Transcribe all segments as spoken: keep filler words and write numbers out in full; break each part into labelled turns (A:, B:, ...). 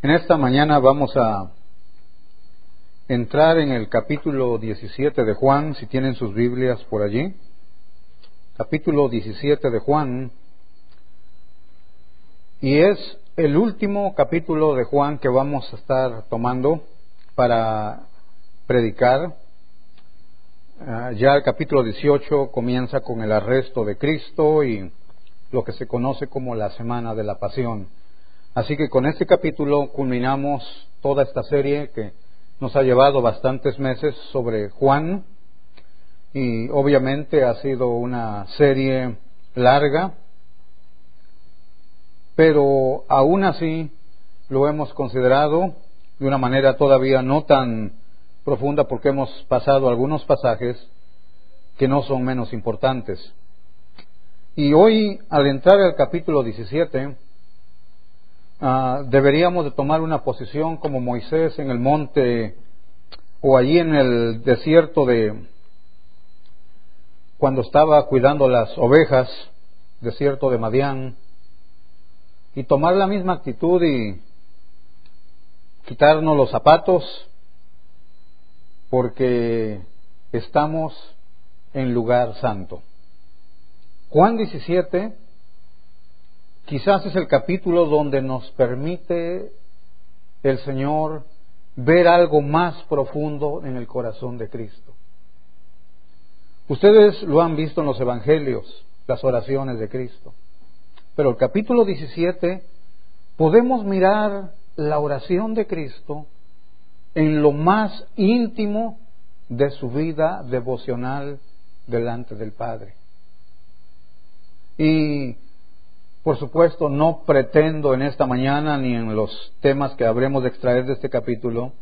A: En esta mañana vamos a entrar en el capítulo diecisiete de Juan, si tienen sus Biblias por allí. Capítulo diecisiete de Juan. Y es el último capítulo de Juan que vamos a estar tomando para predicar. Uh, ya el capítulo dieciocho comienza con el arresto de Cristo y lo que se conoce como la Semana de la Pasión. Así que con este capítulo culminamos toda esta serie que nos ha llevado bastantes meses sobre Juan, y obviamente ha sido una serie larga, pero aún así lo hemos considerado de una manera todavía no tan profunda, porque hemos pasado algunos pasajes que no son menos importantes. Y hoy, al entrar al capítulo diecisiete, Uh, deberíamos de tomar una posición como Moisés en el monte o allí en el desierto de cuando estaba cuidando las ovejas, desierto de Madián, y tomar la misma actitud y quitarnos los zapatos, porque estamos en lugar santo. Juan diecisiete quizás es el capítulo donde nos permite el Señor ver algo más profundo en el corazón de Cristo. Ustedes lo han visto en los evangelios, las oraciones de Cristo. Pero el capítulo diecisiete podemos mirar la oración de Cristo en lo más íntimo de su vida devocional delante del Padre. Y por supuesto, no pretendo en esta mañana ni en los temas que habremos de extraer de este capítulo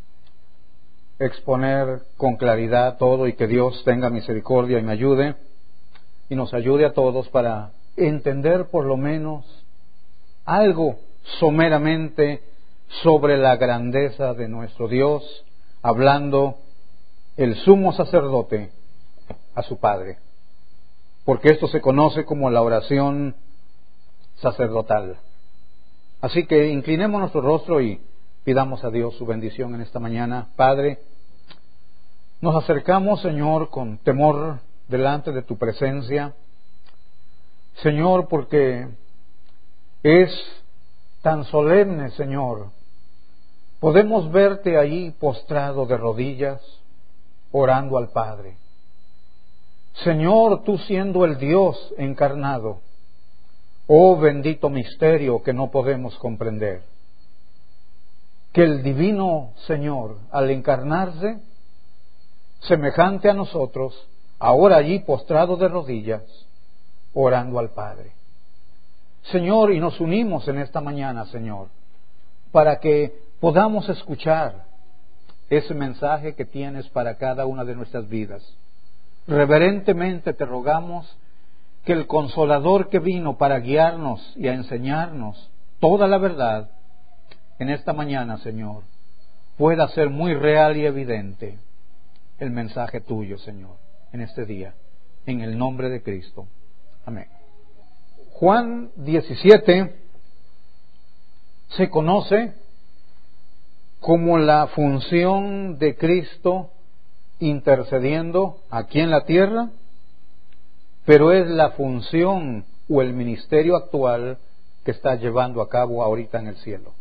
A: exponer con claridad todo, y que Dios tenga misericordia y me ayude y nos ayude a todos para entender por lo menos algo someramente sobre la grandeza de nuestro Dios, hablando el sumo sacerdote a su Padre, porque esto se conoce como la oración sacerdotal. Así que inclinemos nuestro rostro y pidamos a Dios su bendición en esta mañana. Padre, nos acercamos, Señor, con temor delante de tu presencia, Señor, porque es tan solemne, Señor. Podemos verte allí postrado de rodillas, orando al Padre. Señor, tú siendo el Dios encarnado, oh bendito misterio que no podemos comprender, que el divino Señor, al encarnarse, semejante a nosotros, ahora allí postrado de rodillas, orando al Padre. Señor, y nos unimos en esta mañana, Señor, para que podamos escuchar ese mensaje que tienes para cada una de nuestras vidas. Reverentemente te rogamos que el Consolador que vino para guiarnos y a enseñarnos toda la verdad en esta mañana, Señor, pueda ser muy real y evidente el mensaje tuyo, Señor, en este día, en el nombre de Cristo. Amén. Juan diecisiete se conoce como la función de Cristo intercediendo aquí en la tierra, pero es la función o el ministerio actual que está llevando a cabo ahorita en el cielo.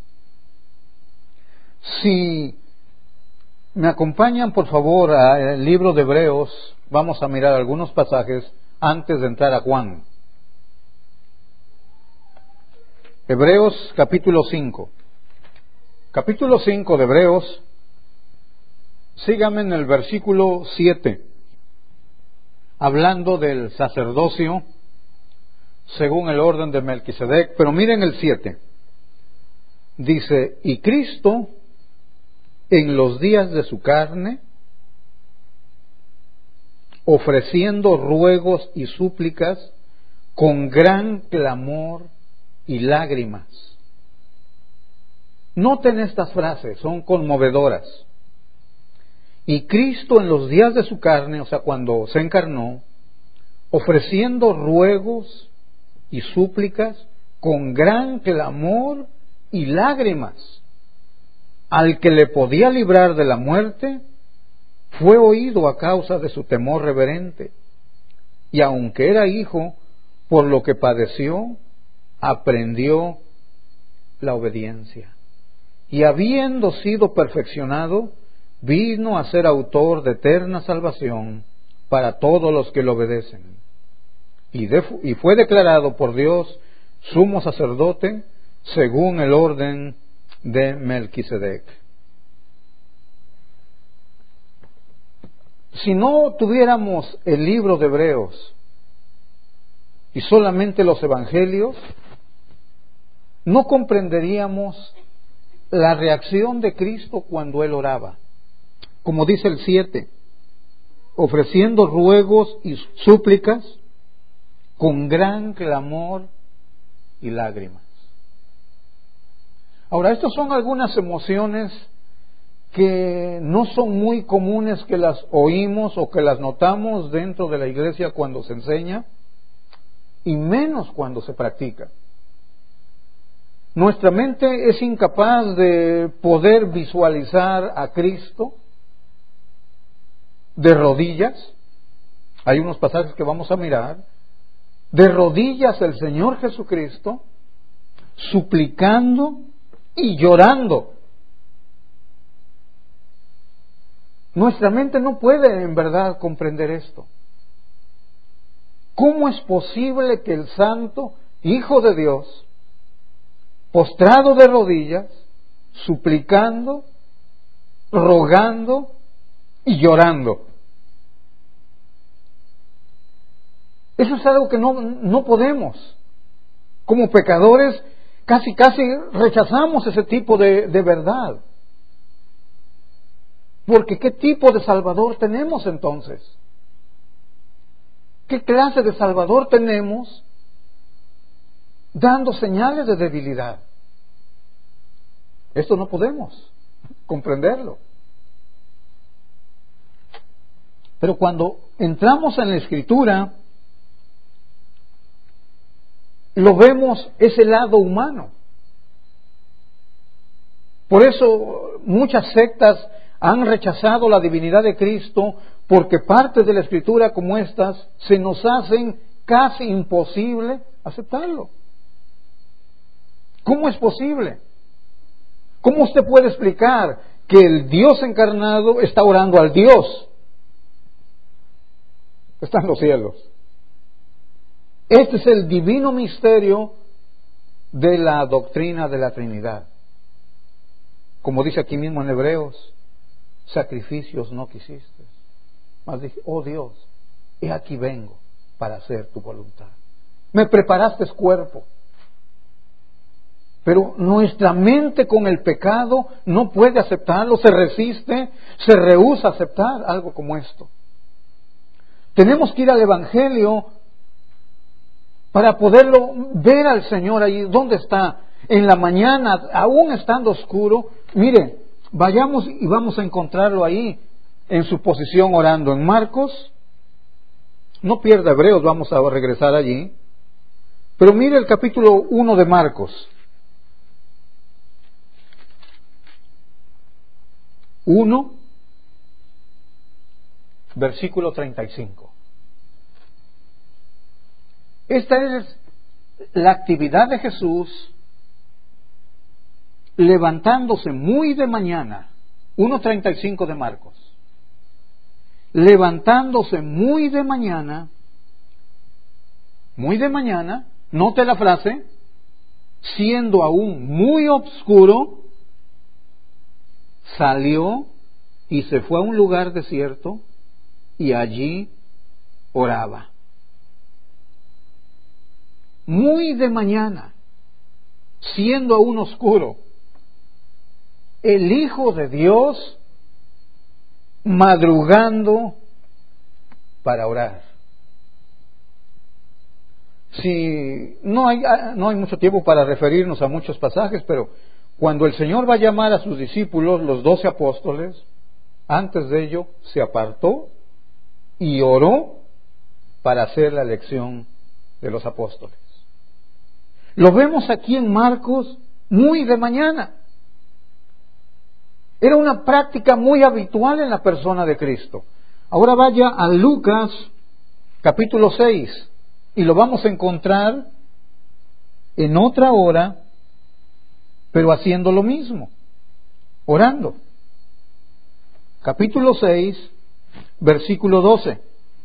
A: Si me acompañan, por favor, al libro de Hebreos, vamos a mirar algunos pasajes antes de entrar a Juan. Hebreos capítulo cinco. Capítulo cinco de Hebreos, síganme en el versículo siete. Hablando del sacerdocio según el orden de Melquisedec, pero miren el siete. Dice, y Cristo en los días de su carne, ofreciendo ruegos y súplicas con gran clamor y lágrimas. Noten estas frases, son conmovedoras. Y Cristo en los días de su carne, o sea, cuando se encarnó, ofreciendo ruegos y súplicas con gran clamor y lágrimas. al que le podía librar de la muerte, fue oído a causa de su temor reverente, y aunque era hijo, por lo que padeció, aprendió la obediencia. Y habiendo sido perfeccionado, vino a ser autor de eterna salvación para todos los que le obedecen. Y, de, y fue declarado por Dios sumo sacerdote según el orden de Melquisedec. Si no tuviéramos el libro de Hebreos y solamente los evangelios, no comprenderíamos la reacción de Cristo cuando Él oraba. Como dice el siete, ofreciendo ruegos y súplicas con gran clamor y lágrimas. Ahora, estas son algunas emociones que no son muy comunes que las oímos o que las notamos dentro de la iglesia cuando se enseña, y menos cuando se practica. Nuestra mente es incapaz de poder visualizar a Cristo de rodillas. Hay unos pasajes que vamos a mirar. De rodillas el Señor Jesucristo, suplicando y llorando. Nuestra mente no puede en verdad comprender esto. ¿Cómo es posible que el Santo Hijo de Dios, postrado de rodillas, suplicando, rogando y llorando? Eso es algo que no, no podemos. Como pecadores, casi casi rechazamos ese tipo de, de verdad. Porque ¿qué tipo de Salvador tenemos entonces? ¿Qué clase de Salvador tenemos dando señales de debilidad? Esto no podemos comprenderlo. Pero cuando entramos en la Escritura, lo vemos ese lado humano. Por eso muchas sectas han rechazado la divinidad de Cristo, porque partes de la Escritura como estas se nos hacen casi imposible aceptarlo. ¿Cómo es posible? ¿Cómo usted puede explicar que el Dios encarnado está orando al Dios que está en los cielos? Este es el divino misterio de la doctrina de la Trinidad. Como dice aquí mismo en Hebreos, sacrificios no quisiste, mas dije, oh Dios, he aquí vengo para hacer tu voluntad. Me preparaste cuerpo. Pero nuestra mente con el pecado no puede aceptarlo, se resiste, se rehúsa a aceptar algo como esto. Tenemos que ir al Evangelio para poderlo ver al Señor allí. ¿Dónde está? En la mañana, aún estando oscuro. Mire, vayamos y vamos a encontrarlo ahí, en su posición orando. En Marcos, no pierda Hebreos, vamos a regresar allí. Pero mire el capítulo uno de Marcos. uno, versículo treinta y cinco. Esta es la actividad de Jesús levantándose muy de mañana. uno treinta y cinco de Marcos. Levantándose muy de mañana, muy de mañana, note la frase, siendo aún muy oscuro, salió y se fue a un lugar desierto y allí oraba. Muy de mañana, siendo aún oscuro, el Hijo de Dios madrugando para orar. Si no hay, no hay mucho tiempo para referirnos a muchos pasajes, pero cuando el Señor va a llamar a sus discípulos, los doce apóstoles, antes de ello se apartó y oró para hacer la elección de los apóstoles. Lo vemos aquí en Marcos muy de mañana. Era una práctica muy habitual en la persona de Cristo. Ahora vaya a Lucas capítulo seis y lo vamos a encontrar en otra hora, pero haciendo lo mismo, orando. Capítulo seis, versículo doce.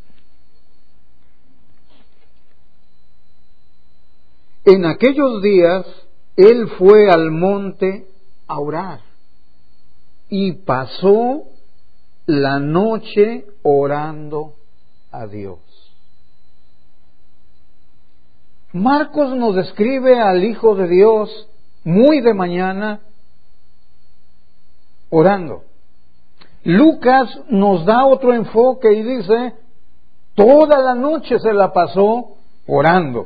A: En aquellos días él fue al monte a orar y pasó la noche orando a Dios. Marcos nos describe al Hijo de Dios muy de mañana orando. Lucas nos da otro enfoque y dice, toda la noche se la pasó orando.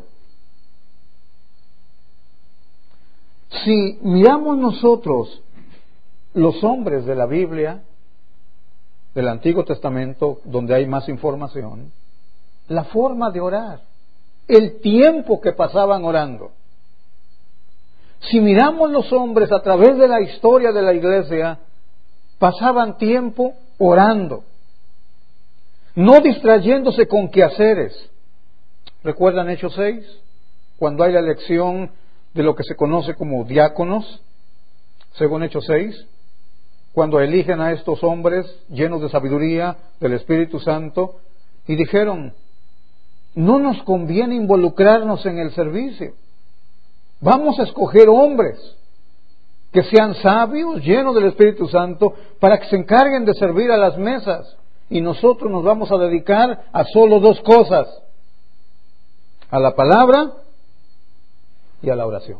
A: Si miramos nosotros los hombres de la Biblia, del Antiguo Testamento, donde hay más información, la forma de orar, el tiempo que pasaban orando. Si miramos los hombres a través de la historia de la iglesia, pasaban tiempo orando, no distrayéndose con quehaceres. ¿Recuerdan Hechos seis? Cuando hay la elección de lo que se conoce como diáconos, según Hechos seis, cuando eligen a estos hombres llenos de sabiduría del Espíritu Santo, y dijeron, no nos conviene involucrarnos en el servicio, vamos a escoger hombres que sean sabios, llenos del Espíritu Santo, para que se encarguen de servir a las mesas, y nosotros nos vamos a dedicar a solo dos cosas, a la palabra y a la oración.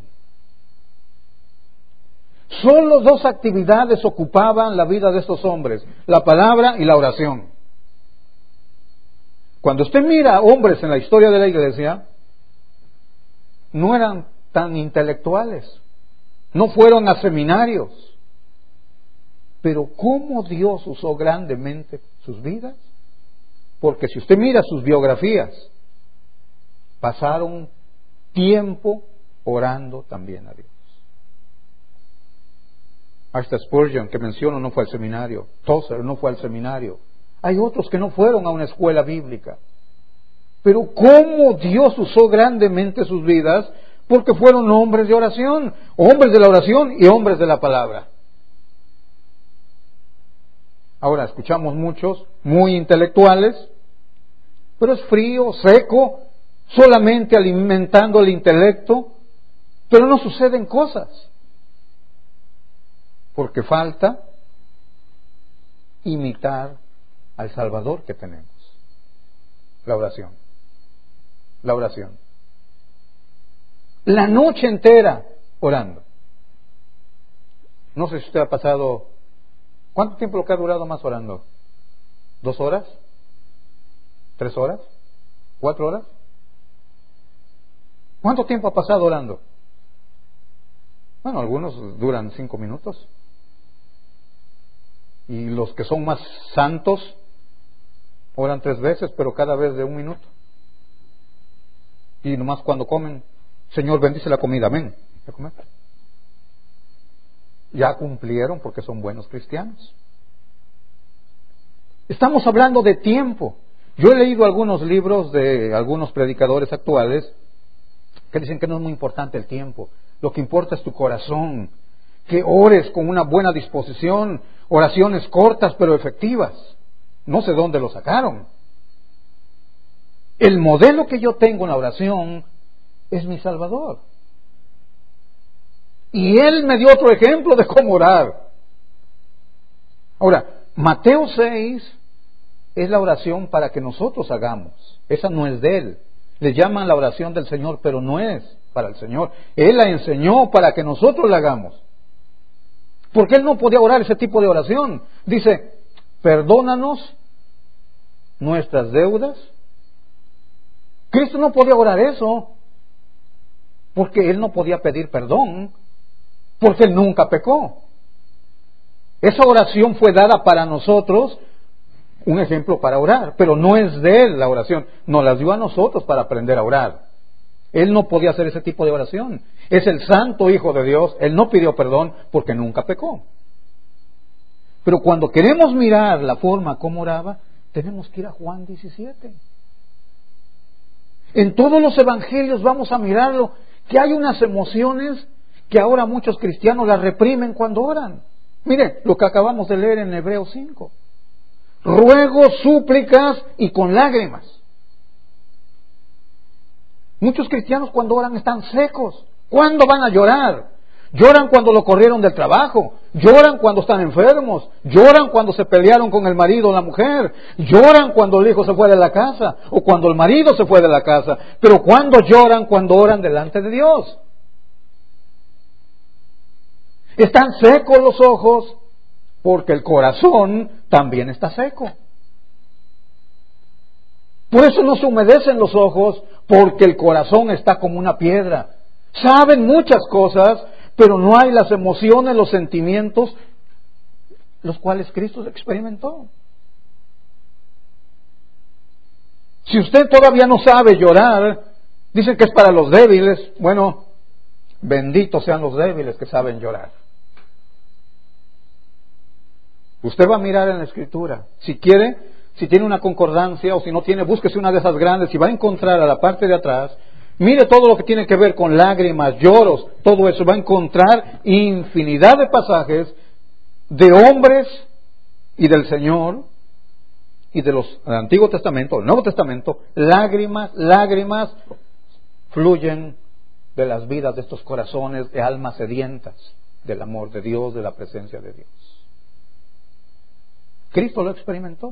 A: Solo dos actividades ocupaban la vida de estos hombres, la palabra y la oración. Cuando usted mira hombres en la historia de la iglesia, no eran tan intelectuales, no fueron a seminarios, pero ¿cómo Dios usó grandemente sus vidas? Porque si usted mira sus biografías, pasaron tiempo orando también a Dios. Hasta Spurgeon, que menciono, no fue al seminario. Tozer no fue al seminario. Hay otros que no fueron a una escuela bíblica. Pero cómo Dios usó grandemente sus vidas, porque fueron hombres de oración, hombres de la oración y hombres de la palabra. Ahora escuchamos muchos muy intelectuales, pero es frío, seco, solamente alimentando el intelecto, pero no suceden cosas, porque falta imitar al Salvador que tenemos. La oración, la oración. La noche entera orando. No sé si usted ha pasado, ¿cuánto tiempo lo que ha durado más orando? ¿Dos horas? ¿Tres horas? ¿Cuatro horas? ¿Cuánto tiempo ha pasado orando? Bueno, algunos duran cinco minutos. Y los que son más santos oran tres veces, pero cada vez de un minuto. Y nomás cuando comen, Señor, bendice la comida, amén. ¿A comer? Ya cumplieron porque son buenos cristianos. Estamos hablando de tiempo. Yo he leído algunos libros de algunos predicadores actuales que dicen que no es muy importante el tiempo. Lo que importa es tu corazón. Que ores con una buena disposición, oraciones cortas pero efectivas. No sé dónde lo sacaron. El modelo que yo tengo en la oración es mi Salvador. Y Él me dio otro ejemplo de cómo orar. Ahora, Mateo seis es la oración para que nosotros hagamos. Esa no es de Él. Le llaman la oración del Señor, pero no es para el Señor. Él la enseñó para que nosotros la hagamos. Porque Él no podía orar ese tipo de oración. Dice, perdónanos nuestras deudas. Cristo no podía orar eso, porque Él no podía pedir perdón, porque Él nunca pecó. Esa oración fue dada para nosotros, un ejemplo para orar, pero no es de Él la oración, nos la dio a nosotros para aprender a orar. Él no podía hacer ese tipo de oración. Es el santo Hijo de Dios, Él no pidió perdón porque nunca pecó. Pero cuando queremos mirar la forma como oraba, tenemos que ir a Juan diecisiete. En todos los evangelios vamos a mirarlo, que hay unas emociones que ahora muchos cristianos las reprimen cuando oran. Mire lo que acabamos de leer en Hebreos cinco. Ruegos, súplicas y con lágrimas. Muchos cristianos cuando oran están secos. ¿Cuándo van a llorar? Lloran cuando lo corrieron del trabajo, lloran cuando están enfermos, lloran cuando se pelearon con el marido o la mujer, lloran cuando el hijo se fue de la casa o cuando el marido se fue de la casa. Pero ¿cuándo lloran? Cuando oran delante de Dios. Están secos los ojos porque el corazón también está seco. Por eso no se humedecen los ojos, porque el corazón está como una piedra. Saben muchas cosas, pero no hay las emociones, los sentimientos, los cuales Cristo experimentó. Si usted todavía no sabe llorar, dicen que es para los débiles. Bueno, benditos sean los débiles que saben llorar. Usted va a mirar en la Escritura. Si quiere, si tiene una concordancia o si no tiene, búsquese una de esas grandes y va a encontrar a la parte de atrás. Mire todo lo que tiene que ver con lágrimas, lloros, todo eso. Va a encontrar infinidad de pasajes de hombres y del Señor y de los del Antiguo Testamento, el Nuevo Testamento. Lágrimas, lágrimas fluyen de las vidas de estos corazones de almas sedientas del amor de Dios, de la presencia de Dios. Cristo lo experimentó.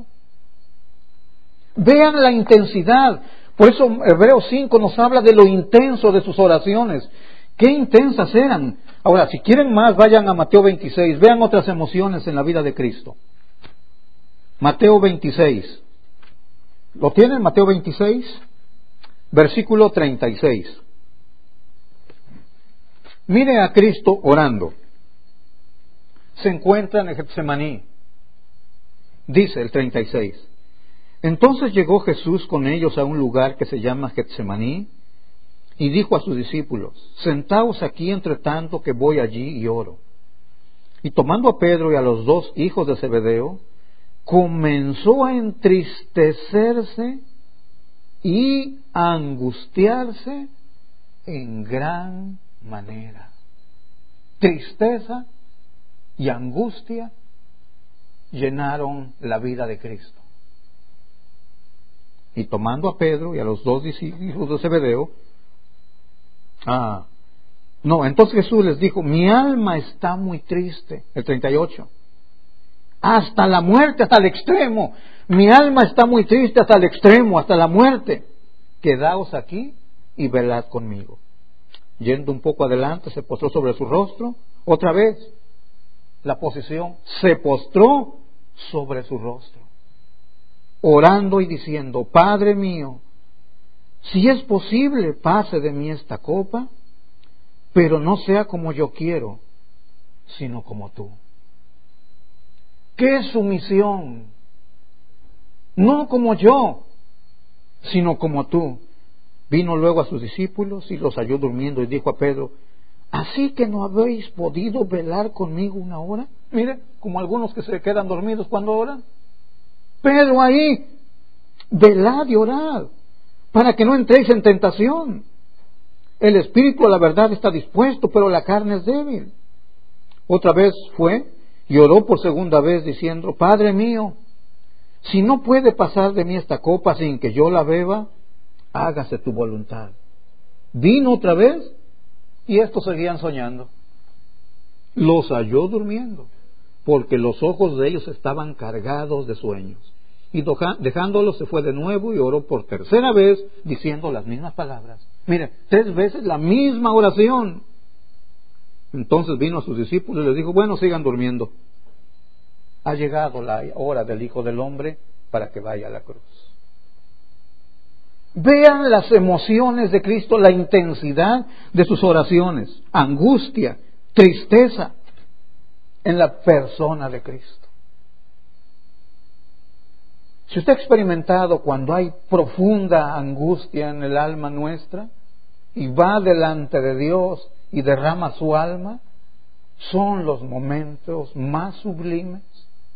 A: Vean la intensidad. Por eso Hebreos cinco nos habla de lo intenso de sus oraciones. Qué intensas eran. Ahora, si quieren más, vayan a Mateo veintiséis. Vean otras emociones en la vida de Cristo. Mateo veintiséis. ¿Lo tienen? Mateo veintiséis, versículo treinta y seis. Mire a Cristo orando. Se encuentra en Getsemaní. Dice el treinta y seis. Entonces llegó Jesús con ellos a un lugar que se llama Getsemaní y dijo a sus discípulos: Sentaos aquí entre tanto que voy allí y oro. Y tomando a Pedro y a los dos hijos de Zebedeo, comenzó a entristecerse y a angustiarse en gran manera. Tristeza y angustia llenaron la vida de Cristo. Y tomando a Pedro y a los dos hijos de Zebedeo, ah, no, entonces Jesús les dijo: mi alma está muy triste, el treinta y ocho, hasta la muerte, hasta el extremo. Mi alma está muy triste hasta el extremo, hasta la muerte. Quedaos aquí y velad conmigo. Yendo un poco adelante, se postró sobre su rostro. Otra vez, la posición, se postró sobre su rostro, orando y diciendo: Padre mío, si es posible, pase de mí esta copa, pero no sea como yo quiero, sino como tú. ¿Qué es su misión? No como yo, sino como tú. Vino luego a sus discípulos y los halló durmiendo y dijo a Pedro: ¿así que no habéis podido velar conmigo una hora? Mire, como algunos que se quedan dormidos cuando oran. Pedro ahí: velad y orad, para que no entréis en tentación. El espíritu a la verdad está dispuesto, pero la carne es débil. Otra vez fue y oró por segunda vez diciendo: Padre mío, si no puede pasar de mí esta copa sin que yo la beba, hágase tu voluntad. Vino otra vez y estos seguían soñando. Los halló durmiendo, porque los ojos de ellos estaban cargados de sueños. Y dejándolos se fue de nuevo y oró por tercera vez, diciendo las mismas palabras. Mire, tres veces la misma oración. Entonces vino a sus discípulos y les dijo: bueno, sigan durmiendo. Ha llegado la hora del Hijo del Hombre para que vaya a la cruz. Vean las emociones de Cristo, la intensidad de sus oraciones, angustia, tristeza en la persona de Cristo. Si usted ha experimentado cuando hay profunda angustia en el alma nuestra y va delante de Dios y derrama su alma, son los momentos más sublimes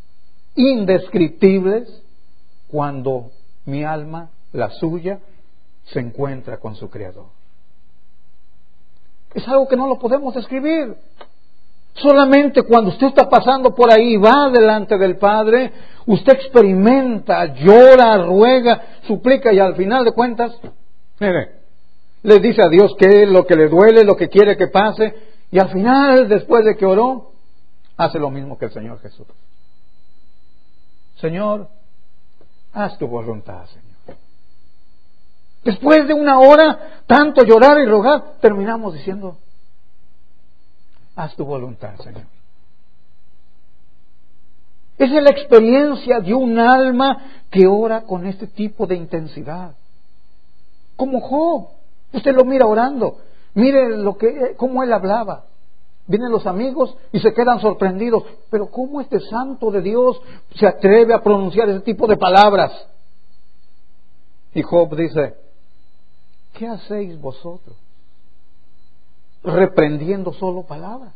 A: indescriptibles cuando mi alma, la suya, se encuentra con su Creador. Es algo que no lo podemos describir. Solamente cuando usted está pasando por ahí, va delante del Padre, usted experimenta, llora, ruega, suplica y al final de cuentas, mire, le dice a Dios qué es lo que le duele, lo que quiere que pase, y al final, después de que oró, hace lo mismo que el Señor Jesús. Señor, haz tu voluntad, Señor. Después de una hora, tanto llorar y rogar, terminamos diciendo, haz tu voluntad, Señor. Esa es la experiencia de un alma que ora con este tipo de intensidad. Como Job. Usted lo mira orando. Mire lo que, cómo él hablaba. Vienen los amigos y se quedan sorprendidos. Pero ¿cómo este santo de Dios se atreve a pronunciar ese tipo de palabras? Y Job dice, ¿qué hacéis vosotros? Reprendiendo solo palabras.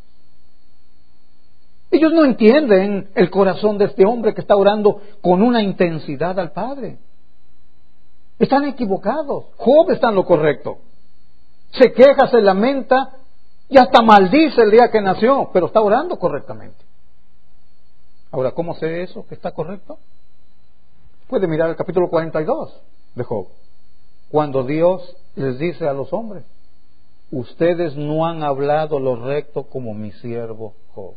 A: Ellos no entienden el corazón de este hombre que está orando con una intensidad al Padre. Están equivocados. Job está en lo correcto. Se queja, se lamenta y hasta maldice el día que nació, pero está orando correctamente. Ahora, ¿cómo sé eso que está correcto? Puede mirar el capítulo cuarenta y dos de Job, cuando Dios les dice a los hombres, ustedes no han hablado lo recto como mi siervo Job.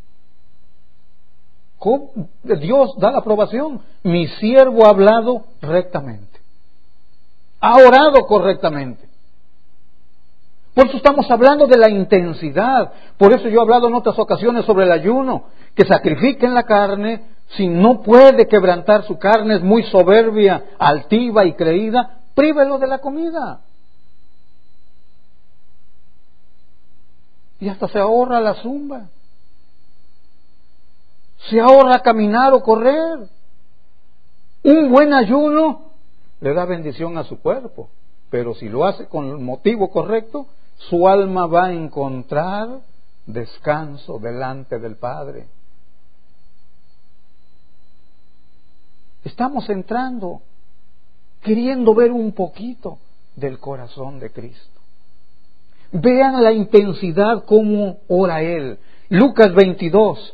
A: Job, Dios da la aprobación. Mi siervo ha hablado rectamente. Ha orado correctamente. Por eso estamos hablando de la intensidad. Por eso yo he hablado en otras ocasiones sobre el ayuno. Que sacrifiquen la carne. Si no puede quebrantar su carne, es muy soberbia, altiva y creída, prívelo de la comida. Y hasta se ahorra la zumba. Se ahorra caminar o correr. Un buen ayuno le da bendición a su cuerpo, pero si lo hace con el motivo correcto, su alma va a encontrar descanso delante del Padre. Estamos entrando, queriendo ver un poquito del corazón de Cristo. Vean la intensidad como ora Él. Lucas veintidós.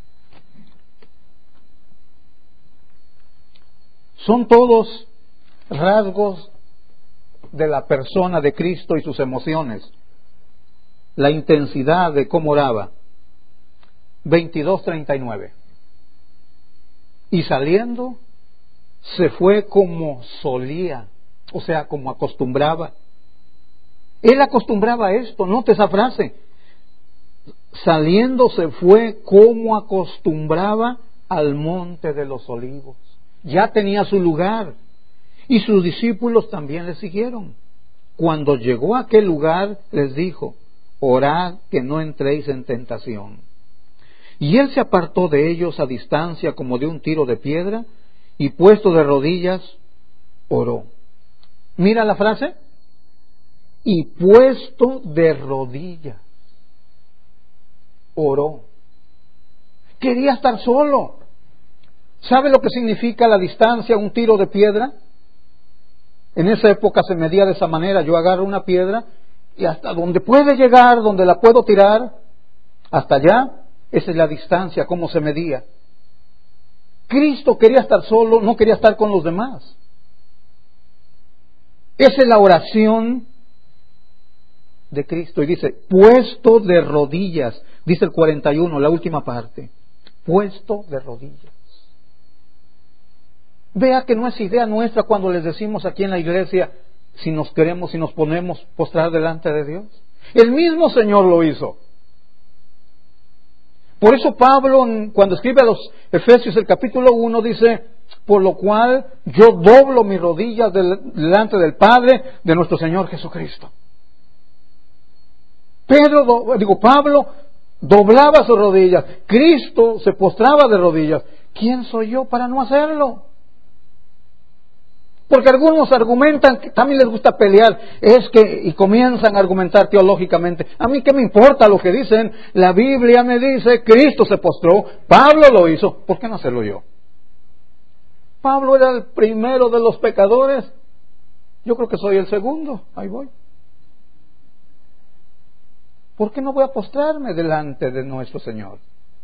A: Son todos rasgos de la persona de Cristo y sus emociones. La intensidad de cómo oraba. veintidós treinta y nueve. Y saliendo, se fue como solía, o sea, como acostumbraba. Él acostumbraba a esto, note esa frase. Saliendo se fue como acostumbraba al monte de los olivos. Ya tenía su lugar. Y sus discípulos también le siguieron. Cuando llegó a aquel lugar, les dijo, orad que no entréis en tentación. Y él se apartó de ellos a distancia como de un tiro de piedra, y puesto de rodillas, oró. Mira la frase. Y puesto de rodillas, oró. Quería estar solo. ¿Sabe lo que significa la distancia, un tiro de piedra? En esa época se medía de esa manera. Yo agarro una piedra y hasta donde puede llegar, donde la puedo tirar, hasta allá, esa es la distancia, cómo se medía. Cristo quería estar solo, no quería estar con los demás. Esa es la oración de Cristo. Y dice, puesto de rodillas, dice el cuarenta y uno, la última parte, puesto de rodillas. Vea que no es idea nuestra cuando les decimos aquí en la iglesia si nos queremos, si nos ponemos postrar delante de Dios. El mismo Señor lo hizo. Por eso Pablo, cuando escribe a los Efesios el capítulo uno, dice, por lo cual yo doblo mis rodillas delante del Padre de nuestro Señor Jesucristo. Pedro, digo, Pablo doblaba sus rodillas. Cristo se postraba de rodillas. ¿Quién soy yo para no hacerlo? Porque algunos argumentan, que también les gusta pelear, es que, y comienzan a argumentar teológicamente. A mí qué me importa lo que dicen, la Biblia me dice, Cristo se postró, Pablo lo hizo, ¿por qué no hacerlo yo? Pablo era el primero de los pecadores, yo creo que soy el segundo, ahí voy. ¿Por qué no voy a postrarme delante de nuestro Señor?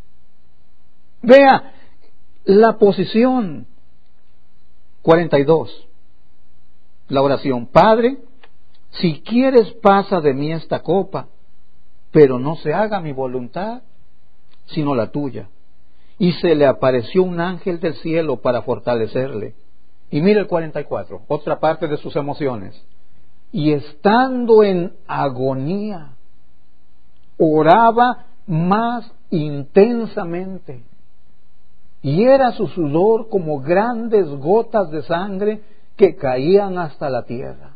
A: Vea la posición cuarenta y dos, la oración. Padre, si quieres pasa de mí esta copa, pero no se haga mi voluntad, sino la tuya. Y se le apareció un ángel del cielo para fortalecerle. Y mira el cuarenta y cuatro, otra parte de sus emociones. Y estando en agonía, oraba más intensamente, y era su sudor como grandes gotas de sangre que caían hasta la tierra.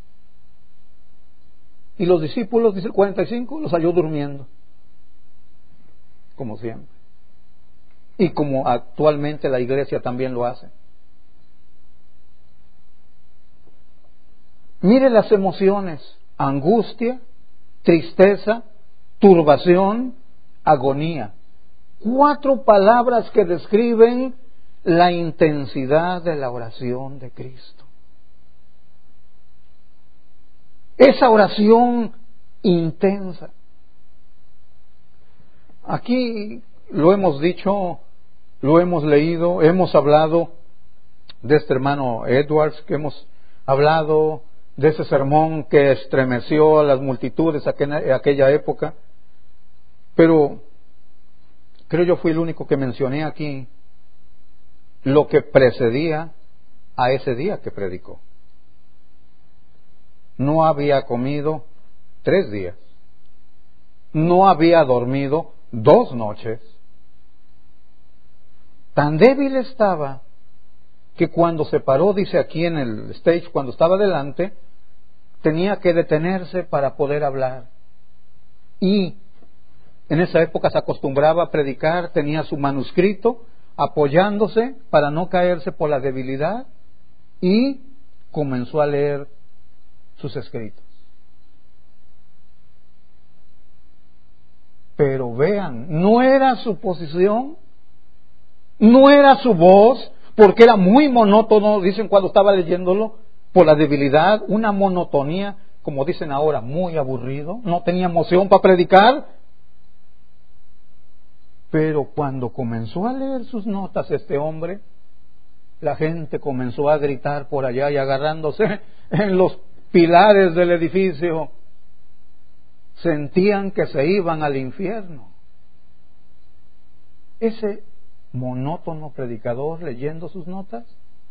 A: Y los discípulos, dice el cuarenta y cinco, los halló durmiendo, como siempre, y como actualmente la iglesia también lo hace. Mire las emociones: angustia, tristeza, turbación, agonía. Cuatro palabras que describen la intensidad de la oración de Cristo. Esa oración intensa. Aquí lo hemos dicho, lo hemos leído, hemos hablado de este hermano Edwards, que hemos hablado de ese sermón que estremeció a las multitudes en aquella época, pero creo yo fui el único que mencioné aquí lo que precedía a ese día que predicó. No había comido tres días, no había dormido dos noches. Tan débil estaba que cuando se paró, dice aquí en el stage, cuando estaba delante, tenía que detenerse para poder hablar. Y en esa época se acostumbraba a predicar, tenía su manuscrito apoyándose para no caerse por la debilidad, y comenzó a leer sus escritos. Pero vean, no era su posición, no era su voz, porque era muy monótono, dicen cuando estaba leyéndolo, por la debilidad, una monotonía, como dicen ahora, muy aburrido, no tenía emoción para predicar. Pero cuando comenzó a leer sus notas este hombre, la gente comenzó a gritar por allá y agarrándose en los pilares del edificio, sentían que se iban al infierno. Ese monótono predicador leyendo sus notas,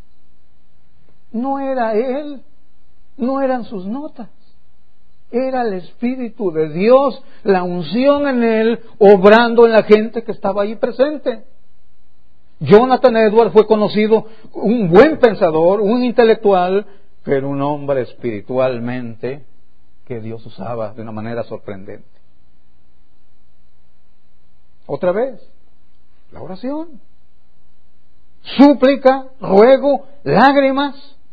A: no era él, no eran sus notas, era el Espíritu de Dios, la unción en él, obrando en la gente que estaba ahí presente. Jonathan Edwards fue conocido un buen pensador, un intelectual, pero un hombre espiritualmente que Dios usaba de una manera sorprendente. Otra vez, la oración, súplica, ruego, lágrimas.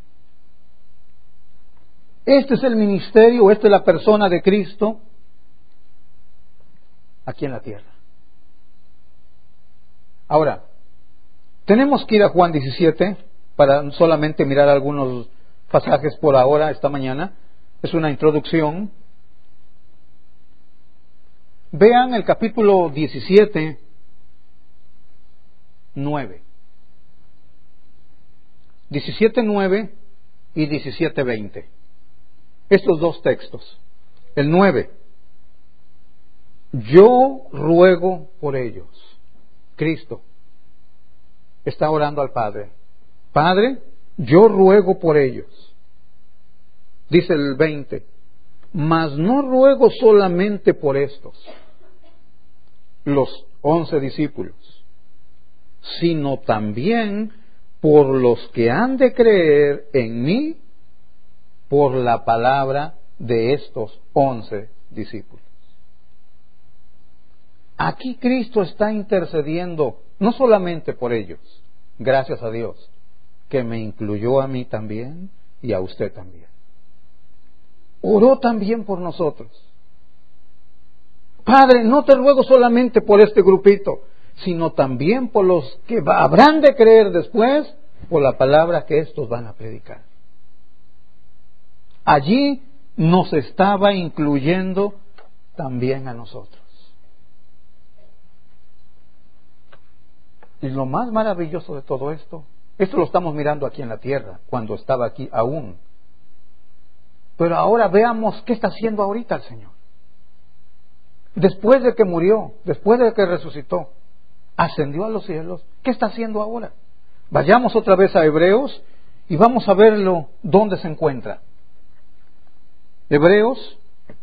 A: Este es el ministerio, esta es la persona de Cristo aquí en la tierra. Ahora, tenemos que ir a Juan diecisiete para solamente mirar algunos pasajes por ahora, esta mañana. Es una introducción. Vean el capítulo diecisiete, nueve. diecisiete, nueve y diecisiete, veinte. Estos dos textos. El nueve. Yo ruego por ellos. Cristo está orando al Padre. Padre, yo ruego por ellos. Dice el veinte. Mas no ruego solamente por estos, los once discípulos, sino también por los que han de creer en mí por la palabra de estos once discípulos. Aquí Cristo está intercediendo no solamente por ellos, gracias a Dios, que me incluyó a mí también y a usted también. Oró también por nosotros. Padre, no te ruego solamente por este grupito, sino también por los que habrán de creer después, por la palabra que estos van a predicar. Allí nos estaba incluyendo también a nosotros. Y lo más maravilloso de todo esto, esto lo estamos mirando aquí en la tierra, cuando estaba aquí aún. Pero ahora veamos qué está haciendo ahorita el Señor. Después de que murió, después de que resucitó, ascendió a los cielos, ¿qué está haciendo ahora? Vayamos otra vez a Hebreos y vamos a verlo dónde se encuentra. Hebreos,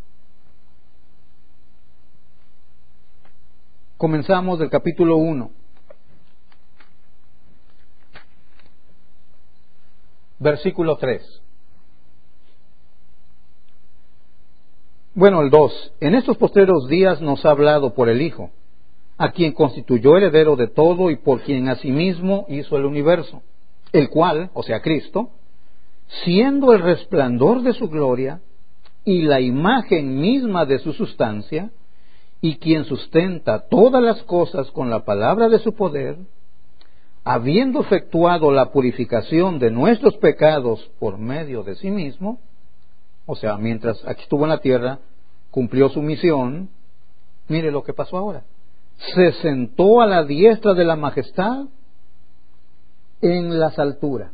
A: comenzamos del capítulo uno. Versículo tres. Bueno, el dos. En estos postreros días nos ha hablado por el Hijo, a quien constituyó heredero de todo y por quien asimismo hizo el universo, el cual, o sea, Cristo, siendo el resplandor de su gloria y la imagen misma de su sustancia, y quien sustenta todas las cosas con la palabra de su poder, habiendo efectuado la purificación de nuestros pecados por medio de sí mismo, o sea, mientras aquí estuvo en la tierra, cumplió su misión, mire lo que pasó ahora. Se sentó a la diestra de la majestad en las alturas.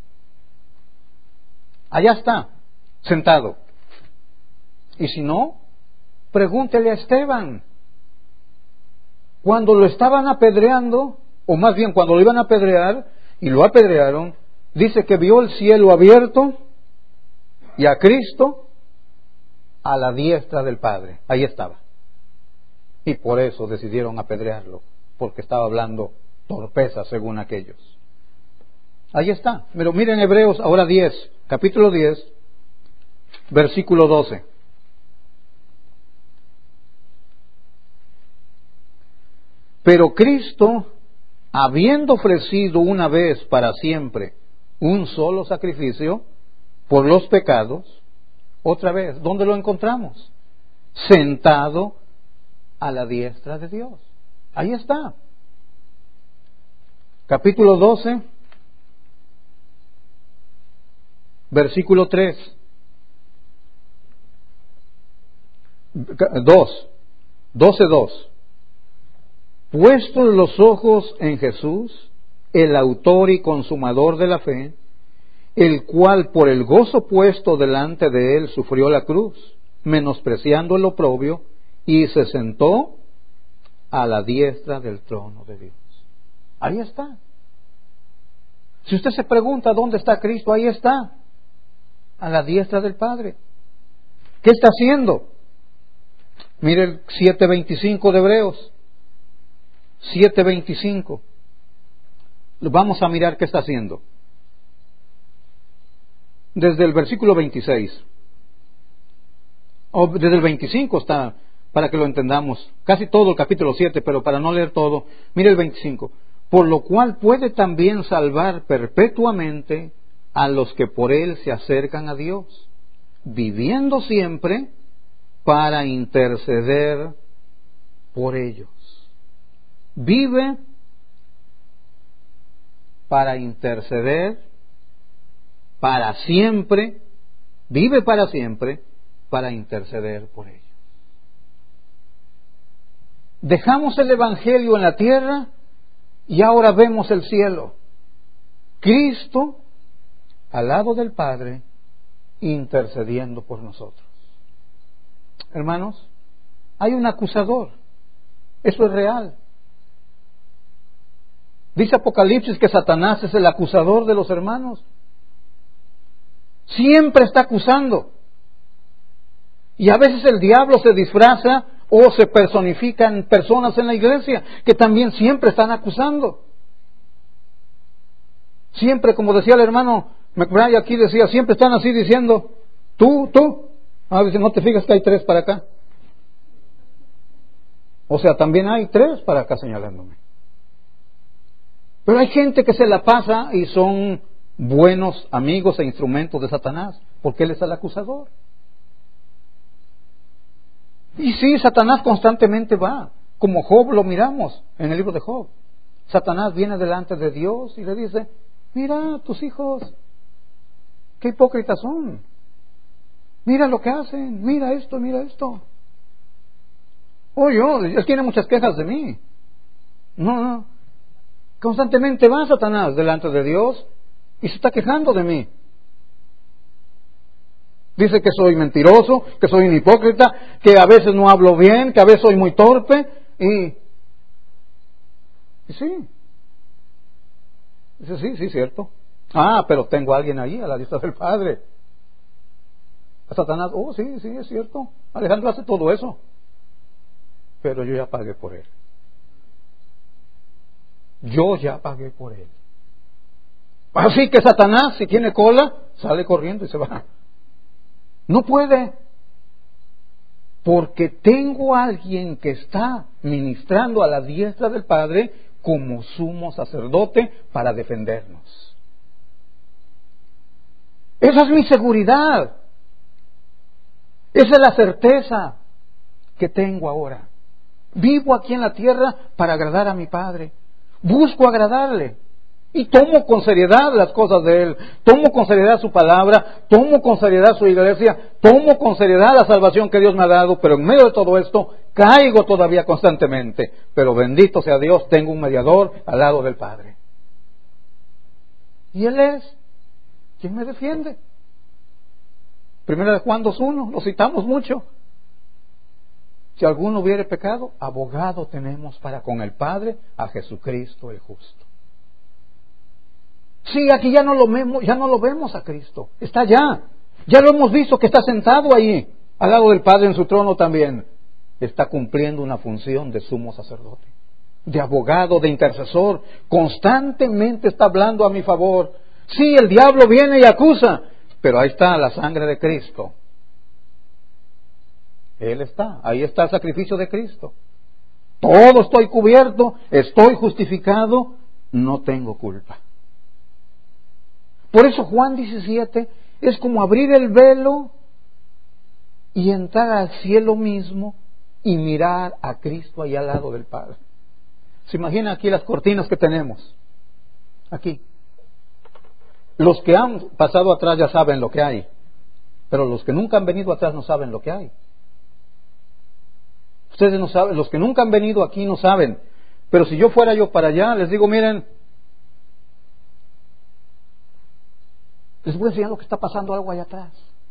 A: Allá está, sentado. Y si no, pregúntele a Esteban. Cuando lo estaban apedreando, o más bien cuando lo iban a apedrear, y lo apedrearon, dice que vio el cielo abierto y a Cristo a la diestra del Padre. Ahí estaba. Y por eso decidieron apedrearlo, porque estaba hablando torpeza según aquellos. Ahí está. Pero miren Hebreos, ahora diez, capítulo diez, versículo doce. Pero Cristo, habiendo ofrecido una vez para siempre un solo sacrificio por los pecados, otra vez, ¿dónde lo encontramos? Sentado a la diestra de Dios. Ahí está. Capítulo doce, versículo tres. dos. doce, dos. Puestos los ojos en Jesús, el autor y consumador de la fe, el cual por el gozo puesto delante de él sufrió la cruz, menospreciando el oprobio, y se sentó a la diestra del trono de Dios. Ahí está. Si usted se pregunta dónde está Cristo, ahí está, a la diestra del Padre. ¿Qué está haciendo? Mire el siete veinticinco de Hebreos. siete veinticinco. Vamos a mirar qué está haciendo. Desde el versículo veintiséis. O desde el veinticinco está, para que lo entendamos. Casi todo el capítulo siete, pero para no leer todo, mire el veinticinco. Por lo cual puede también salvar perpetuamente a los que por él se acercan a Dios, viviendo siempre para interceder por ellos. Vive para interceder para siempre, vive para siempre para interceder por ellos. Dejamos el Evangelio en la tierra y ahora vemos el cielo. Cristo al lado del Padre intercediendo por nosotros. Hermanos, hay un acusador. Eso es real. Dice Apocalipsis que Satanás es el acusador de los hermanos. Siempre está acusando. Y a veces el diablo se disfraza o se personifica en personas en la iglesia que también siempre están acusando. Siempre, como decía el hermano McBride aquí, decía, siempre están así diciendo, tú, tú. A veces no te fijas que hay tres para acá. O sea, también hay tres para acá señalándome. Pero hay gente que se la pasa y son buenos amigos e instrumentos de Satanás, porque él es el acusador. Y sí, Satanás constantemente va, como Job lo miramos en el libro de Job. Satanás viene delante de Dios y le dice, mira tus hijos, qué hipócritas son. Mira lo que hacen, mira esto, mira esto. Oye, oh, él tiene muchas quejas de mí. No, no. Constantemente va Satanás delante de Dios y se está quejando de mí. Dice que soy mentiroso, que soy un hipócrita, que a veces no hablo bien, que a veces soy muy torpe y... y sí. Dice, sí, sí, cierto. Ah, pero tengo a alguien ahí a la vista del Padre. A Satanás, oh, sí, sí, es cierto. Alejandro hace todo eso. Pero yo ya pagué por él. Yo ya pagué por él. Así que Satanás, si tiene cola, sale corriendo y se va. No puede. Porque tengo a alguien que está ministrando a la diestra del Padre como sumo sacerdote para defendernos. Esa es mi seguridad. Esa es la certeza que tengo ahora. Vivo aquí en la tierra para agradar a mi Padre. Busco agradarle. Y tomo con seriedad las cosas de Él. Tomo con seriedad su palabra. Tomo con seriedad su iglesia. Tomo con seriedad la salvación que Dios me ha dado. Pero en medio de todo esto, caigo todavía constantemente. Pero bendito sea Dios, tengo un mediador al lado del Padre. Y Él es quien me defiende. Primera de Juan dos uno, lo citamos mucho. Si alguno hubiere pecado, abogado tenemos para con el Padre, a Jesucristo el justo. Sí, aquí ya no lo vemos, ya no lo vemos a Cristo. Está allá. Ya lo hemos visto que está sentado ahí, al lado del Padre en su trono también. Está cumpliendo una función de sumo sacerdote, de abogado, de intercesor. Constantemente está hablando a mi favor. Sí, el diablo viene y acusa, pero ahí está la sangre de Cristo. Él está, ahí está el sacrificio de Cristo. Todo estoy cubierto, estoy justificado, no tengo culpa. Por eso Juan diecisiete es como abrir el velo y entrar al cielo mismo y mirar a Cristo ahí al lado del Padre. ¿Se imagina aquí las cortinas que tenemos? Aquí. Los que han pasado atrás ya saben lo que hay, pero los que nunca han venido atrás no saben lo que hay. Ustedes no saben, los que nunca han venido aquí no saben, pero si yo fuera yo para allá, les digo, miren, les voy a enseñar lo que está pasando algo allá atrás.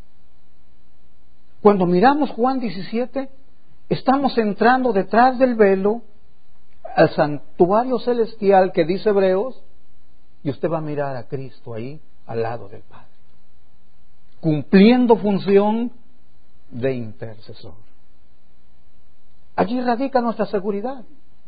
A: Cuando miramos Juan diecisiete, estamos entrando detrás del velo al santuario celestial que dice Hebreos, y usted va a mirar a Cristo ahí al lado del Padre, cumpliendo función de intercesor. Allí radica nuestra seguridad.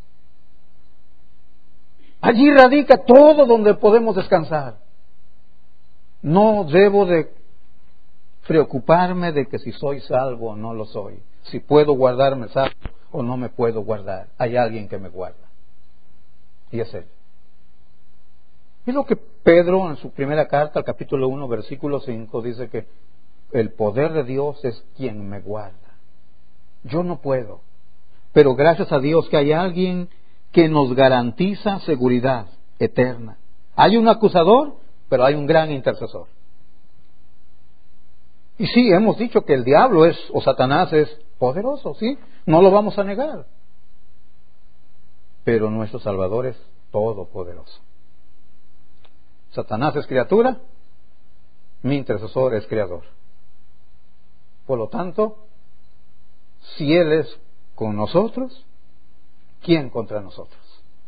A: Allí radica todo donde podemos descansar. No debo de preocuparme de que si soy salvo o no lo soy, si puedo guardarme salvo o no me puedo guardar. Hay alguien que me guarda, y es Él. Es lo que Pedro en su primera carta, al capítulo uno, versículo cinco, dice que el poder de Dios es quien me guarda. Yo no puedo, pero gracias a Dios que hay alguien que nos garantiza seguridad eterna. Hay un acusador, pero hay un gran intercesor. Y sí, hemos dicho que el diablo es, o Satanás es poderoso, sí, no lo vamos a negar. Pero nuestro Salvador es todopoderoso. Satanás es criatura, mi intercesor es creador. Por lo tanto, si Él es con nosotros, ¿quién contra nosotros?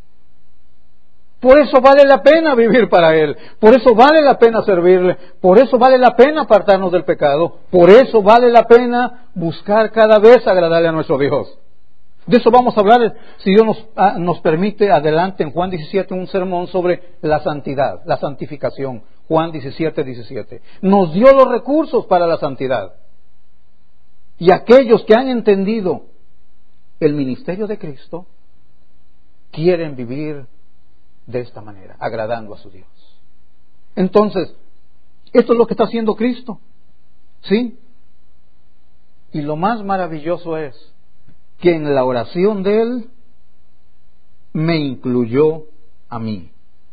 A: Por eso vale la pena vivir para Él, por eso vale la pena servirle, por eso vale la pena apartarnos del pecado, por eso vale la pena buscar cada vez agradarle a nuestro Dios. De eso vamos a hablar, si Dios nos, ah, nos permite, adelante en Juan diecisiete, un sermón sobre la santidad, la santificación. Juan diecisiete, diecisiete. Nos dio los recursos para la santidad. Y aquellos que han entendido el ministerio de Cristo quieren vivir de esta manera, agradando a su Dios. Entonces, esto es lo que está haciendo Cristo. ¿Sí? Y lo más maravilloso es que en la oración de Él me incluyó a mí.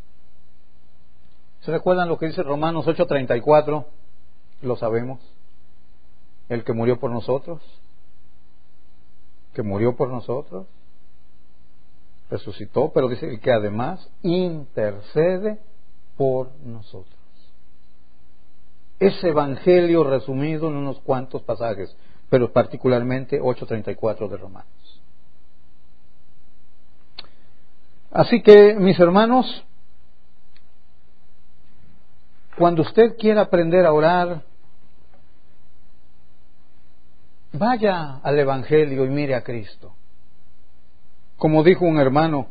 A: ¿Se recuerdan lo que dice Romanos ocho treinta y cuatro? Lo sabemos. El que murió por nosotros, que murió por nosotros, resucitó, pero dice el que además intercede por nosotros. Ese evangelio resumido en unos cuantos pasajes, pero particularmente ocho treinta y cuatro de Romanos. Así que, mis hermanos, cuando usted quiera aprender a orar, vaya al evangelio y mire a Cristo. Como dijo un hermano,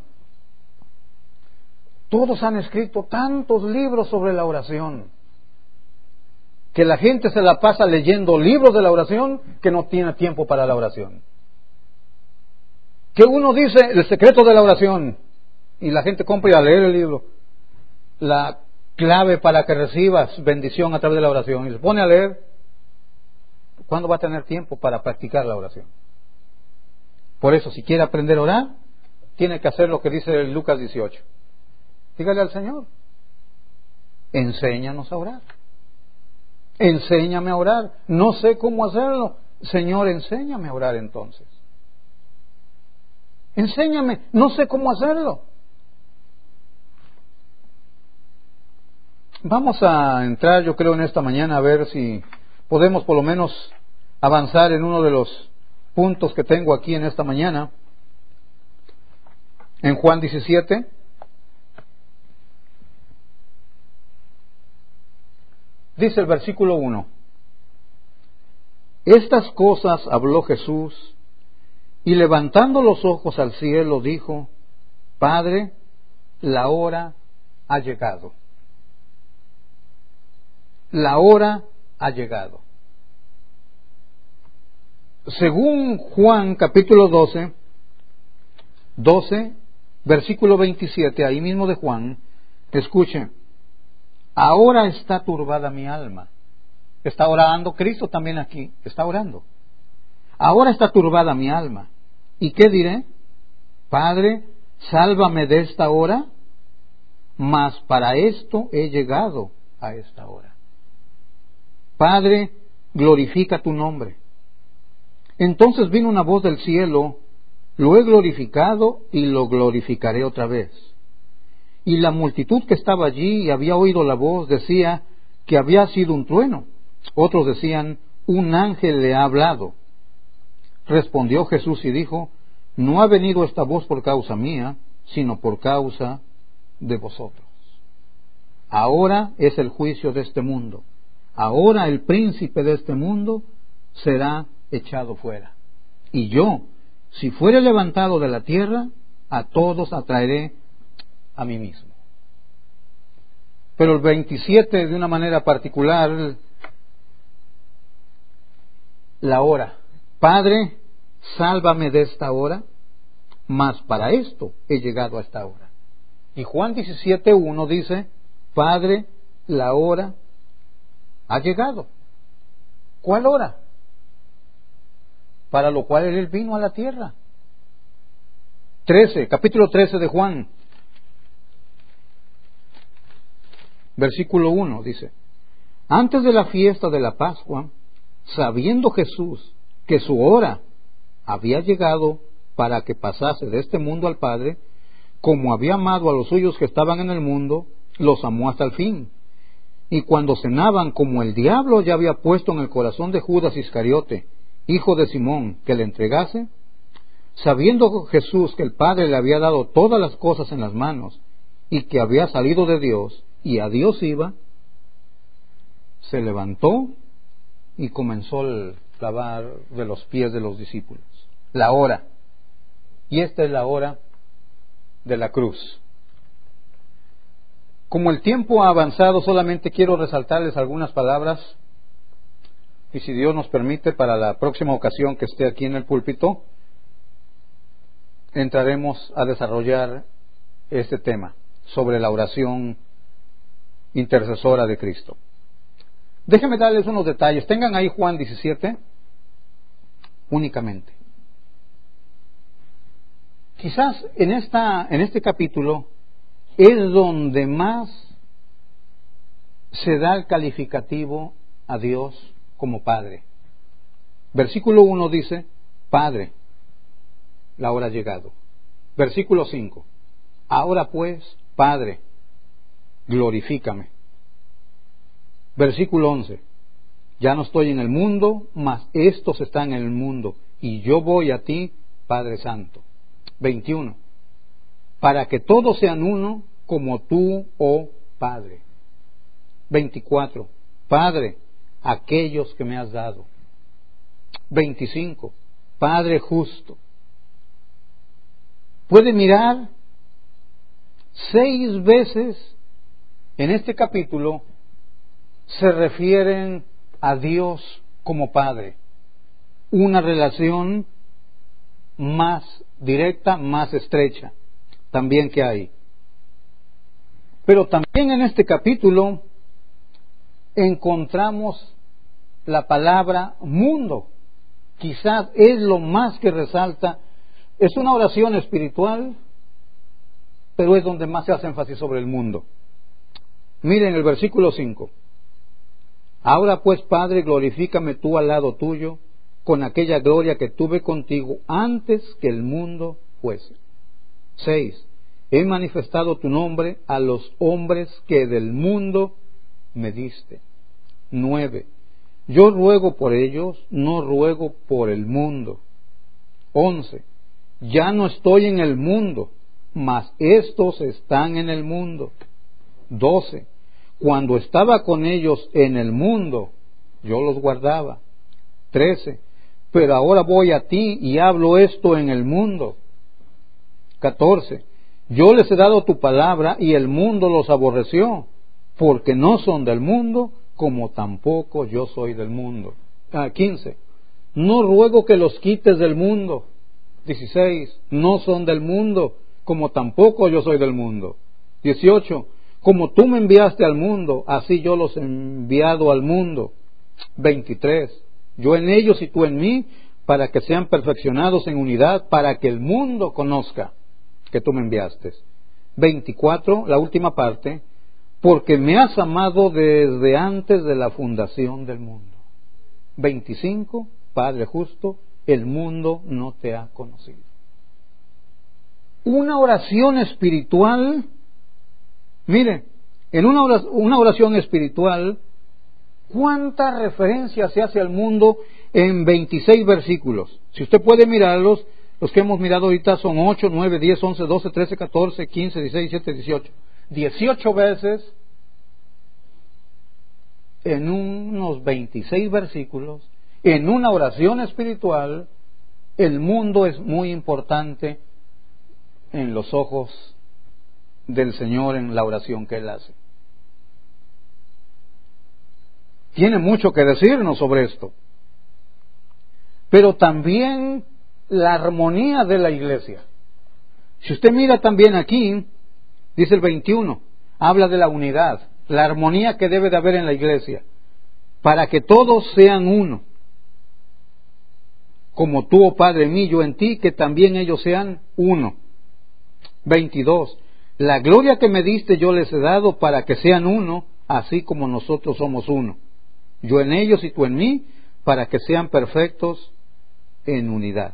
A: todos han escrito tantos libros sobre la oración, que la gente se la pasa leyendo libros de la oración que no tiene tiempo para la oración. Que uno dice el secreto de la oración y la gente compra a leer el libro, la clave para que recibas bendición a través de la oración, y se pone a leer. ¿Cuándo va a tener tiempo para practicar la oración? Por eso, si quiere aprender a orar, tiene que hacer lo que dice Lucas dieciocho. Dígale al Señor, enséñanos a orar. Enséñame a orar. No sé cómo hacerlo. Señor, enséñame a orar entonces. Enséñame. No sé cómo hacerlo. Vamos a entrar, yo creo, en esta mañana a ver si podemos por lo menos avanzar en uno de los puntos que tengo aquí en esta mañana. En Juan diecisiete. Dice el versículo uno. Estas cosas habló Jesús, y levantando los ojos al cielo dijo, Padre, la hora ha llegado. La hora ha llegado. Según Juan capítulo doce, doce, versículo veintisiete, ahí mismo de Juan, escuche, ahora está turbada mi alma. Está orando Cristo también aquí, está orando. Ahora está turbada mi alma. ¿Y qué diré? Padre, sálvame de esta hora, mas para esto he llegado a esta hora. Padre, glorifica tu nombre. Entonces vino una voz del cielo, lo he glorificado y lo glorificaré otra vez. Y la multitud que estaba allí y había oído la voz decía que había sido un trueno. Otros decían, un ángel le ha hablado. Respondió Jesús y dijo, no ha venido esta voz por causa mía, sino por causa de vosotros. Ahora es el juicio de este mundo. Ahora el príncipe de este mundo será echado fuera. Y yo, si fuere levantado de la tierra, a todos atraeré a mí mismo. Pero el veintisiete, de una manera particular, la hora. Padre, sálvame de esta hora, mas para esto he llegado a esta hora. Y Juan diecisiete uno dice, Padre, la hora ha llegado. ¿Cuál hora? Para lo cual Él vino a la tierra. trece, capítulo trece de Juan, versículo uno dice, antes de la fiesta de la Pascua, sabiendo Jesús que su hora había llegado para que pasase de este mundo al Padre, como había amado a los suyos que estaban en el mundo, los amó hasta el fin. Y cuando cenaban, como el diablo ya había puesto en el corazón de Judas Iscariote, hijo de Simón, que le entregase, sabiendo Jesús que el Padre le había dado todas las cosas en las manos, y que había salido de Dios, y a Dios iba, se levantó y comenzó el lavar de los pies de los discípulos. La hora. Y esta es la hora de la cruz. Como el tiempo ha avanzado, solamente quiero resaltarles algunas palabras, y si Dios nos permite, para la próxima ocasión que esté aquí en el púlpito, entraremos a desarrollar este tema sobre la oración intercesora de Cristo. Déjenme darles unos detalles. Tengan ahí Juan diecisiete únicamente. Quizás en, esta, en este capítulo es donde más se da el calificativo a Dios como Padre. Versículo uno dice, Padre, la hora ha llegado. Versículo cinco, ahora pues, Padre, glorifícame. Versículo once, ya no estoy en el mundo, mas estos están en el mundo, y yo voy a ti, Padre Santo. veintiuno, para que todos sean uno, como tú, oh Padre. veinticuatro, Padre, aquellos que me has dado. veinticinco, Padre justo. Puede mirar seis veces en este capítulo se refieren a Dios como Padre. Una relación más directa, más estrecha, también que hay. Pero también en este capítulo encontramos la palabra mundo. Quizás es lo más que resalta. Es una oración espiritual, pero es donde más se hace énfasis sobre el mundo. Miren el versículo cinco. Ahora pues, Padre, glorifícame tú al lado tuyo, con aquella gloria que tuve contigo antes que el mundo fuese. seis. He manifestado tu nombre a los hombres que del mundo me diste. nueve. Yo ruego por ellos, no ruego por el mundo. once. Ya no estoy en el mundo, mas estos están en el mundo. doce. Cuando estaba con ellos en el mundo, yo los guardaba. trece. Pero ahora voy a ti y hablo esto en el mundo. catorce. Yo les he dado tu palabra y el mundo los aborreció, porque no son del mundo, como tampoco yo soy del mundo. Ah, quince. No ruego que los quites del mundo. dieciséis. No son del mundo, como tampoco yo soy del mundo. dieciocho. Como tú me enviaste al mundo, así yo los he enviado al mundo. veintitrés. Yo en ellos y tú en mí, para que sean perfeccionados en unidad, para que el mundo conozca que tú me enviaste. veinticuatro, la última parte, porque me has amado desde antes de la fundación del mundo. veinticinco, Padre justo, el mundo no te ha conocido. Una oración espiritual, mire, en una oración, una oración espiritual, ¿cuánta referencia se hace al mundo en veintiséis versículos? Si usted puede mirarlos, los que hemos mirado ahorita son ocho, nueve, diez, once, doce, trece, catorce, quince, dieciséis, diecisiete, dieciocho. dieciocho veces en unos veintiséis versículos, en una oración espiritual, el mundo es muy importante en los ojos del Señor en la oración que Él hace. Tiene mucho que decirnos sobre esto. Pero también la armonía de la iglesia. Si usted mira también aquí, dice el veintiuno, habla de la unidad, la armonía que debe de haber en la iglesia, para que todos sean uno. Como tú, oh Padre en mí, yo en ti, que también ellos sean uno. veintidós. La gloria que me diste yo les he dado para que sean uno, así como nosotros somos uno. Yo en ellos y tú en mí, para que sean perfectos en unidad.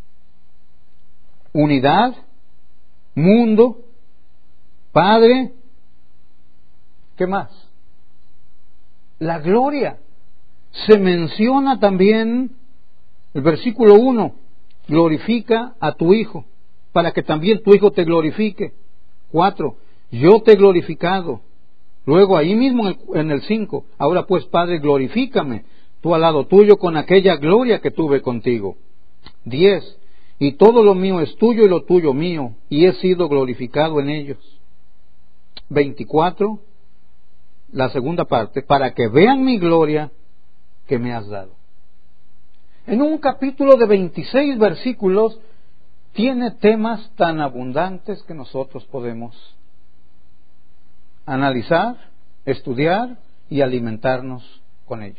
A: Unidad, mundo, Padre, ¿qué más? La gloria. Se menciona también el versículo uno, glorifica a tu Hijo, para que también tu Hijo te glorifique. Cuatro, yo te he glorificado. Luego ahí mismo en el cinco, ahora pues Padre, glorifícame tú al lado tuyo con aquella gloria que tuve contigo. Diez, y todo lo mío es tuyo y lo tuyo mío, y he sido glorificado en ellos. Veinticuatro, la segunda parte, para que vean mi gloria que me has dado. En un capítulo de veintiséis versículos, tiene temas tan abundantes que nosotros podemos analizar estudiar y alimentarnos con ellos.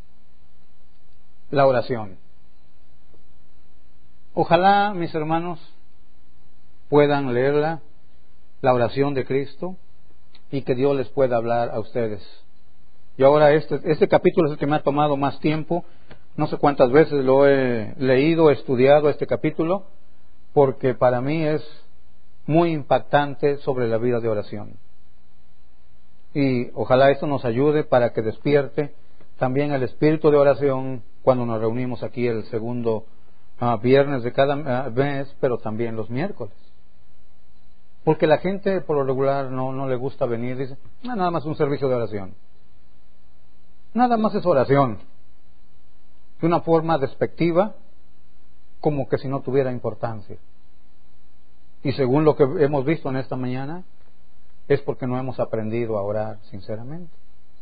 A: La oración. Ojalá, mis hermanos, puedan leerla, la oración de Cristo, y que Dios les pueda hablar a ustedes. Y ahora este, este capítulo es el que me ha tomado más tiempo. No sé cuántas veces lo he leído, estudiado este capítulo, porque para mí es muy impactante sobre la vida de oración. Y ojalá esto nos ayude para que despierte también el espíritu de oración cuando nos reunimos aquí el segundo uh, viernes de cada uh, mes, pero también los miércoles. Porque la gente por lo regular no, no le gusta venir, dice, ah, nada más un servicio de oración. Nada más es oración. De una forma despectiva, como que si no tuviera importancia. Y según lo que hemos visto en esta mañana, es porque no hemos aprendido a orar sinceramente.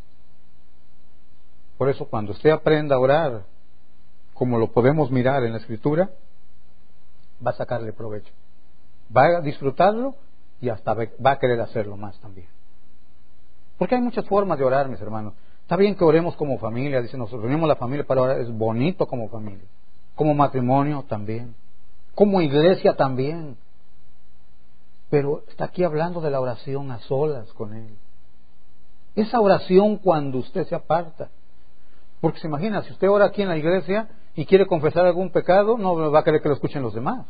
A: Por eso cuando usted aprenda a orar, como lo podemos mirar en la Escritura, va a sacarle provecho. Va a disfrutarlo y hasta va a querer hacerlo más también. Porque hay muchas formas de orar, mis hermanos. Está bien que oremos como familia, dice, nos reunimos la familia para orar, es bonito como familia. Como matrimonio también. Como iglesia también. Pero está aquí hablando de la oración a solas con Él. Esa oración cuando usted se aparta. Porque se imagina, si usted ora aquí en la iglesia y quiere confesar algún pecado, no va a querer que lo escuchen los demás.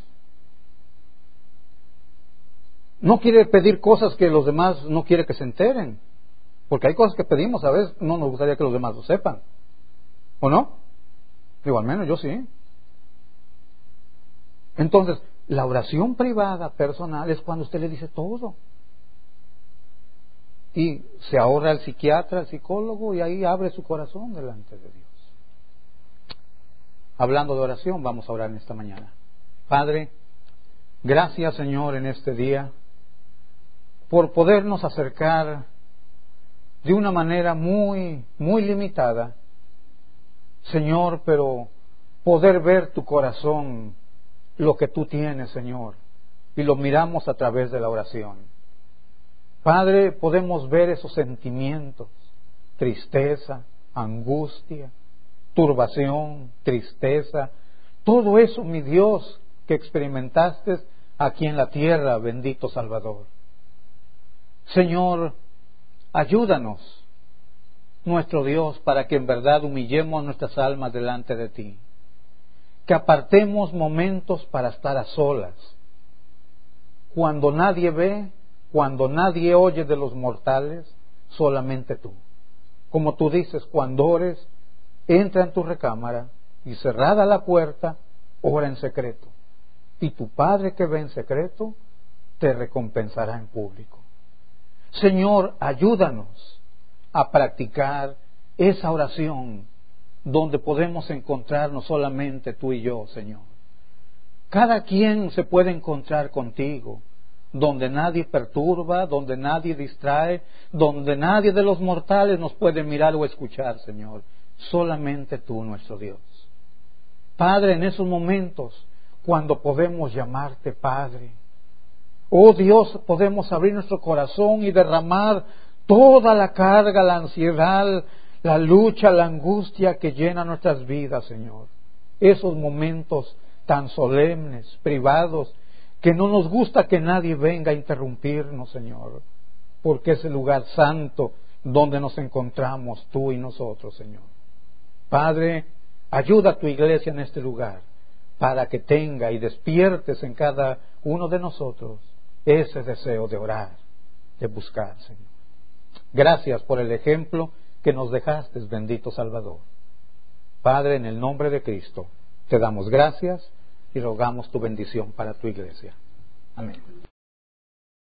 A: No quiere pedir cosas que los demás no quiere que se enteren. Porque hay cosas que pedimos, a veces no nos gustaría que los demás lo sepan. ¿O no? Digo, al menos yo sí. Entonces, la oración privada, personal, es cuando usted le dice todo. Y se ahorra el psiquiatra, el psicólogo, y ahí abre su corazón delante de Dios. Hablando de oración, vamos a orar en esta mañana. Padre, gracias, Señor, en este día, por podernos acercar de una manera muy, muy limitada, Señor, pero poder ver tu corazón, lo que tú tienes, Señor, y lo miramos a través de la oración. Padre, podemos ver esos sentimientos, tristeza, angustia, turbación, tristeza, todo eso, mi Dios, que experimentaste aquí en la tierra, bendito Salvador. Señor, ayúdanos, nuestro Dios, para que en verdad humillemos nuestras almas delante de ti. Que apartemos momentos para estar a solas. Cuando nadie ve, cuando nadie oye de los mortales, solamente tú. Como tú dices, cuando ores, entra en tu recámara y cerrada la puerta, ora en secreto. Y tu Padre que ve en secreto, te recompensará en público. Señor, ayúdanos a practicar esa oración donde podemos encontrarnos solamente tú y yo, Señor. Cada quien se puede encontrar contigo, donde nadie perturba, donde nadie distrae, donde nadie de los mortales nos puede mirar o escuchar, Señor. Solamente tú, nuestro Dios. Padre, en esos momentos, cuando podemos llamarte Padre, oh Dios, podemos abrir nuestro corazón y derramar toda la carga, la ansiedad, la lucha, la angustia que llena nuestras vidas, Señor. Esos momentos tan solemnes, privados, que no nos gusta que nadie venga a interrumpirnos, Señor, porque es el lugar santo donde nos encontramos tú y nosotros, Señor. Padre, ayuda a tu iglesia en este lugar para que tenga y despiertes en cada uno de nosotros ese deseo de orar, de buscar, Señor. Gracias por el ejemplo que nos dejaste, bendito Salvador. Padre, en el nombre de Cristo, te damos gracias y rogamos tu bendición para tu iglesia. Amén.